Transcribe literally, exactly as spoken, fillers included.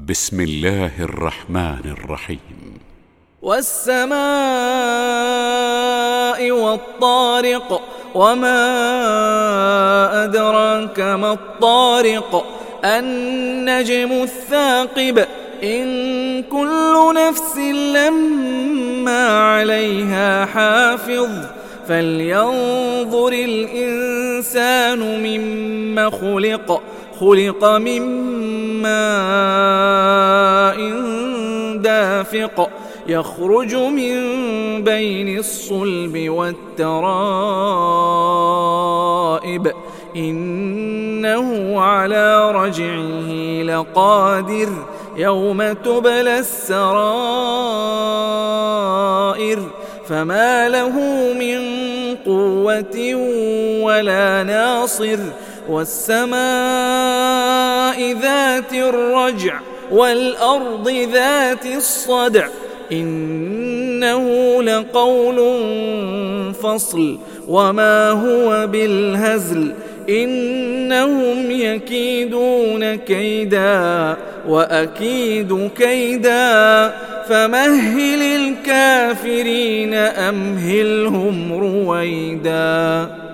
بسم الله الرحمن الرحيم. والسماء والطارق، وما أدراك ما الطارق، النجم الثاقب، إن كل نفس لما عليها حافظ، فلينظر الإنسان مما خلق خلق من ماء دافق، يخرج من بين الصلب والترائب، إنه على رجعه لقادر، يوم تبلى السرائر، فما له من قوة ولا ناصر، والسماء ذات الرجع، والأرض ذات الصدع، إنه لقول فصل، وما هو بالهزل، إنهم يكيدون كيدا وأكيد كيدا، فمهل الكافرين أمهلهم رويدا.